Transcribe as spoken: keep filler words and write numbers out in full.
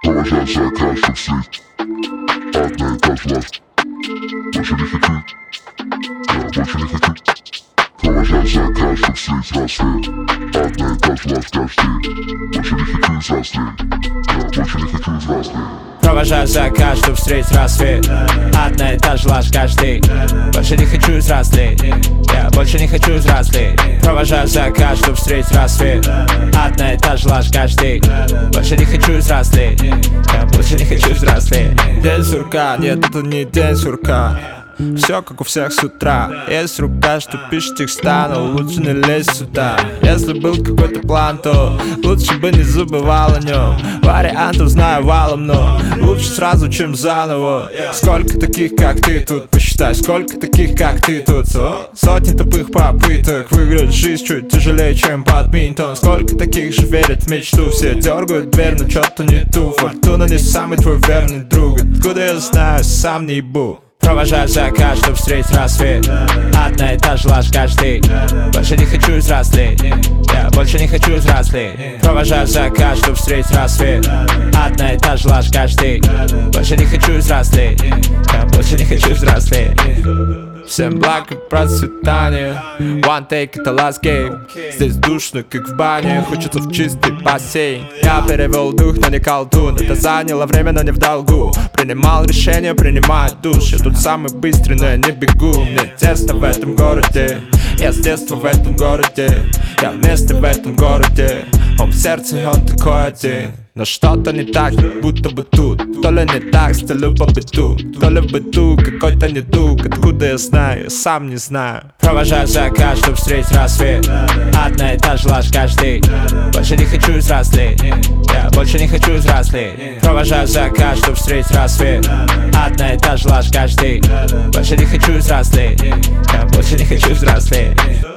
Провожаю за каждым свет. Одна и та же ложь. Больше не хочу. Я больше не хочу. Провожаю за каждым свет рассвет. Одна и та же ложь каждый день. Больше не хочу взрослеть. Я больше не хочу взрослеть. Провожаю за каждым встреть рассвет. Одна и та же ложь каждый. Больше не хочу взрослеть. Я больше не хочу взрослеть. Провожаю за каждым встреть рассвет. Одна и та же ложь каждый. Больше не хочу взрослеть. Я больше не хочу взрослеть. День сурка, нет, это не день сурка. Все как у всех с утра. Есть рука, что пишет текста, но лучше не лезь сюда. Если был какой-то план, то лучше бы не забывал о нем. Вариантов знаю валом, но лучше сразу, чем заново. Сколько таких, как ты тут, посчитай. Сколько таких, как ты тут. О, сотни тупых попыток выиграть жизнь чуть тяжелее, чем бадминтон. Сколько таких же верят в мечту. Все дергают дверь, но что-то не ту. Фортуна не самый твой верный друг. Откуда я знаю, сам не ебу. Провожаю за каждым встреть рассвет. Одна и та же ложь каждый. Больше не хочу взрослеть. Я больше не хочу взрослеть. Провожаю за каждым встреть рассвет. Одна и та же ложь каждый. Больше не хочу взрослеть. Я больше не хочу взрослеть. Всем благ и процветания. One take, это last game. Здесь душно, как в бане. Хочется в чистый бассейн. Я перевел дух, но не колдун. Это заняло время, но не в долгу. Принимал решение, принимать душ. Я тут самый быстрый, но я не бегу. Мне тесно в этом городе. Я с детства в этом городе. Я вместе в этом городе. Он в сердце, он такой один. Но что-то не так, будто бы тут. То ли не так, стилю по биту. То ли в быту какой-то недуг. Откуда я знаю, я сам не знаю. Провожаю за каждым встреть рассвет. Одна и та же ложь каждый. Больше не хочу взрослеть. Я больше не хочу взрослеть. Провожаю за каждым встреть рассвет. Одна и та же ложь каждый. Больше не хочу взрослеть. Я больше не хочу взрослеть.